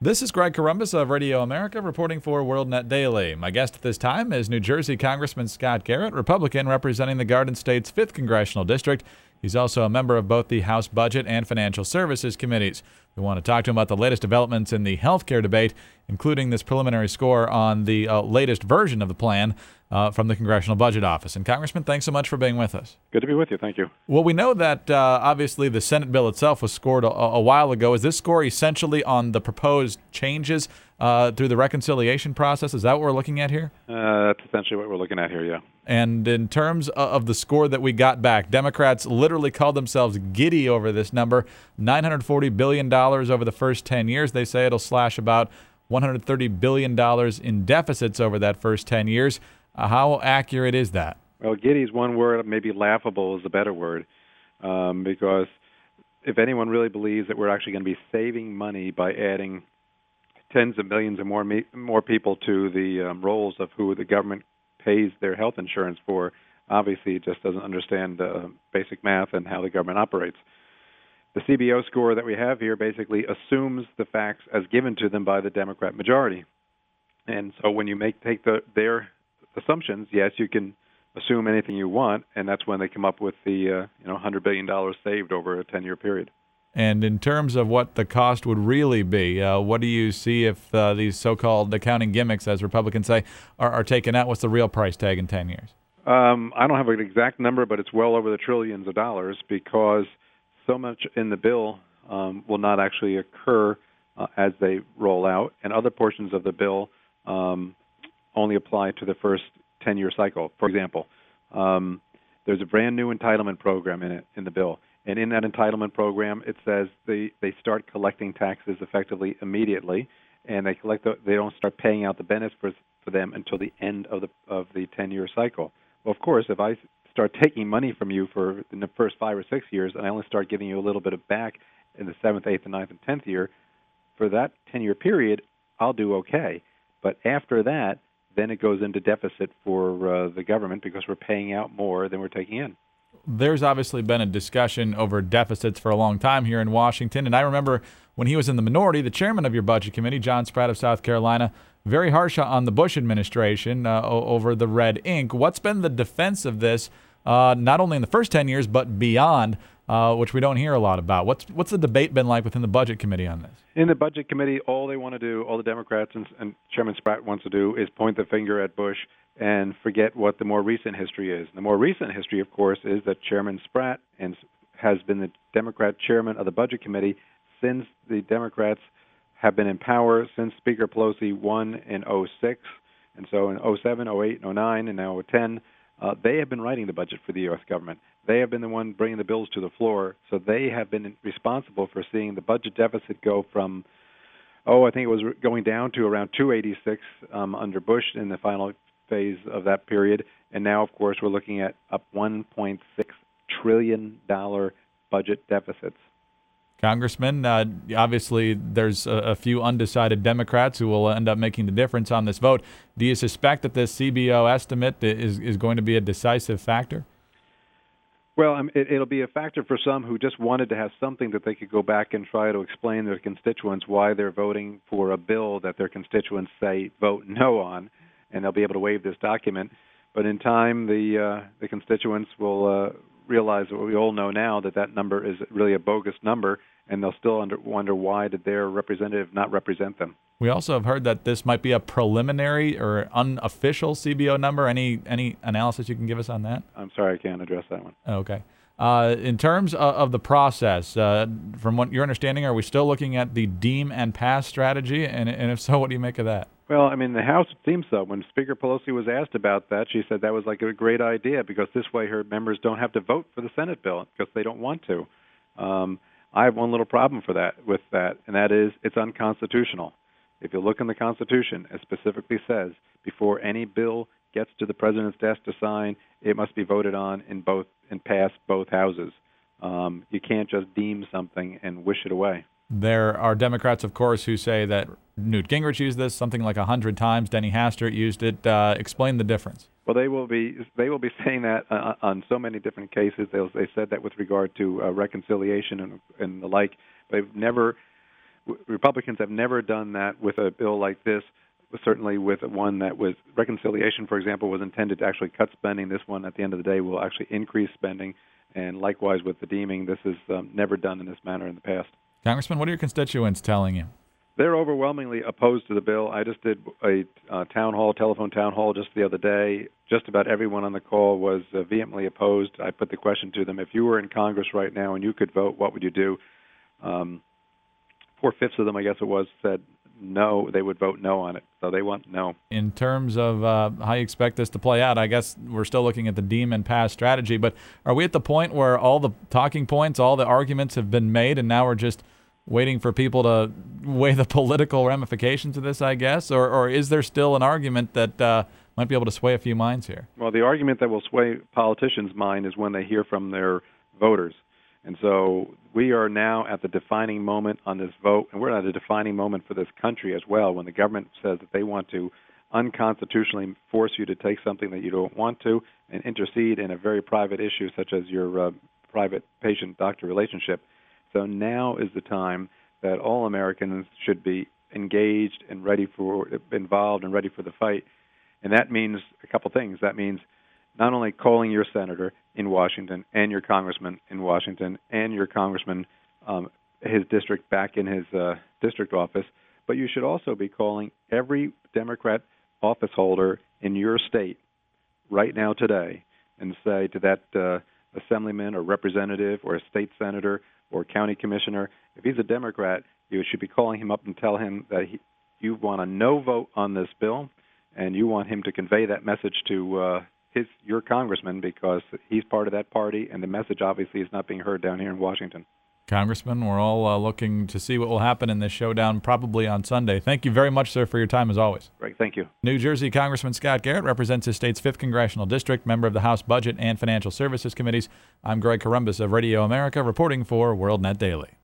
This is Greg Corombos of Radio America reporting for WorldNet Daily. My guest at this time is New Jersey Congressman Scott Garrett, Republican representing the Garden State's 5th Congressional District. He's also a member of both the House Budget and Financial Services Committees. We want to talk to him about the latest developments in the health care debate, including this preliminary score on the latest version of the plan from the Congressional Budget Office. And Congressman, thanks so much for being with us. Good to be with you. Thank you. Well, we know that obviously the Senate bill itself was scored a while ago. Is this score essentially on the proposed changes through the reconciliation process? Is that what we're looking at here? That's essentially what we're looking at here, yeah. And in terms of the score that we got back, Democrats literally called themselves giddy over this number, $940 billion over the first 10 years. They say it'll slash about $130 billion in deficits over that first 10 years. How accurate is that? Well, giddy is one word. Maybe laughable is a better word, because if anyone really believes that we're actually going to be saving money by adding tens of millions or more people to the rolls of who the government pays their health insurance for, obviously it just doesn't understand basic math and how the government operates. The CBO score that we have here basically assumes the facts as given to them by the Democrat majority. And so when you take their assumptions, yes, you can assume anything you want, and that's when they come up with the $100 billion saved over a 10-year period. And in terms of what the cost would really be, what do you see if these so-called accounting gimmicks, as Republicans say, are taken out? What's the real price tag in 10 years? I don't have an exact number, but it's well over the trillions of dollars, because so much in the bill will not actually occur as they roll out, and other portions of the bill only apply to the first 10-year cycle. For example, there's a brand new entitlement program in the bill. And in that entitlement program, it says they start collecting taxes effectively immediately, and they don't start paying out the benefits for them until the end of the 10-year cycle. Well, of course, if I start taking money from you in the first 5 or 6 years, and I only start giving you a little bit of back in the 7th, 8th, and 9th, and 10th year, for that 10-year period, I'll do okay. But after that, then it goes into deficit for the government because we're paying out more than we're taking in. There's obviously been a discussion over deficits for a long time here in Washington, and I remember when he was in the minority, the chairman of your budget committee, John Spratt of South Carolina, very harsh on the Bush administration over the red ink. What's been the defense of this, not only in the first 10 years, but beyond, which we don't hear a lot about? What's the debate been like within the budget committee on this? In the budget committee, all they want to do, all the Democrats and Chairman Spratt wants to do, is point the finger at Bush and forget what the more recent history is. The more recent history, of course, is that Chairman Spratt has been the Democrat chairman of the budget committee since the Democrats have been in power, since Speaker Pelosi won in 2006. And so in 2007, 2008, 2009, and now 2010, they have been writing the budget for the U.S. government. They have been the one bringing the bills to the floor, so they have been responsible for seeing the budget deficit go from, I think it was going down to around 286 under Bush in the final phase of that period, and now, of course, we're looking at up $1.6 trillion budget deficits. Congressman, obviously there's a few undecided Democrats who will end up making the difference on this vote. Do you suspect that this CBO estimate is going to be a decisive factor? Well, it'll be a factor for some who just wanted to have something that they could go back and try to explain to their constituents why they're voting for a bill that their constituents say vote no on, and they'll be able to waive this document. But in time, the constituents will realize what we all know now, that number is really a bogus number, and they'll still wonder why did their representative not represent them. We also have heard that this might be a preliminary or unofficial CBO number. Any analysis you can give us on that? I'm sorry, I can't address that one. Okay. In terms of the process, from what your understanding, are we still looking at the deem and pass strategy? And if so, what do you make of that? Well, the House seems so. When Speaker Pelosi was asked about that, she said that was like a great idea because this way her members don't have to vote for the Senate bill because they don't want to. I have one little problem with that, and that is it's unconstitutional. If you look in the Constitution, it specifically says before any bill gets to the president's desk to sign, it must be voted on and pass both houses. You can't just deem something and wish it away. There are Democrats, of course, who say that Newt Gingrich used this something like 100 times. Denny Hastert used it. Explain the difference. Well, they will be saying that on so many different cases. They said that with regard to reconciliation and the like. They've never Republicans have never done that with a bill like this. Certainly with one that was reconciliation, for example, was intended to actually cut spending. This one, at the end of the day, will actually increase spending. And likewise with the deeming, this is never done in this manner in the past. Congressman, what are your constituents telling you? They're overwhelmingly opposed to the bill. I just did a telephone town hall just the other day. Just about everyone on the call was vehemently opposed. I put the question to them, if you were in Congress right now and you could vote, what would you do? 4/5 of them, I guess it was, said no, they would vote no on it. So they want no. In terms of how you expect this to play out, I guess we're still looking at the deem and pass strategy, but are we at the point where all the talking points, all the arguments have been made, and now we're just waiting for people to weigh the political ramifications of this, I guess? Or is there still an argument that might be able to sway a few minds here? Well, the argument that will sway politicians' mind is when they hear from their voters. And so we are now at the defining moment on this vote, and we're at a defining moment for this country as well, when the government says that they want to unconstitutionally force you to take something that you don't want to and intercede in a very private issue such as your private patient-doctor relationship. So now is the time that all Americans should be engaged and involved and ready for the fight. And that means a couple things. That means not only calling your senator in Washington and your congressman in Washington and your congressman, his district back in his district office, but you should also be calling every Democrat office holder in your state right now today and say to that assemblyman or representative or a state senator or county commissioner, if he's a Democrat, you should be calling him up and tell him that you want a no vote on this bill, and you want him to convey that message to your congressman, because he's part of that party, and the message obviously is not being heard down here in Washington. Congressman, we're all looking to see what will happen in this showdown probably on Sunday. Thank you very much, sir, for your time as always. Great, thank you. New Jersey Congressman Scott Garrett represents his state's 5th Congressional District, member of the House Budget and Financial Services Committees. I'm Greg Corombos of Radio America, reporting for WorldNet Daily.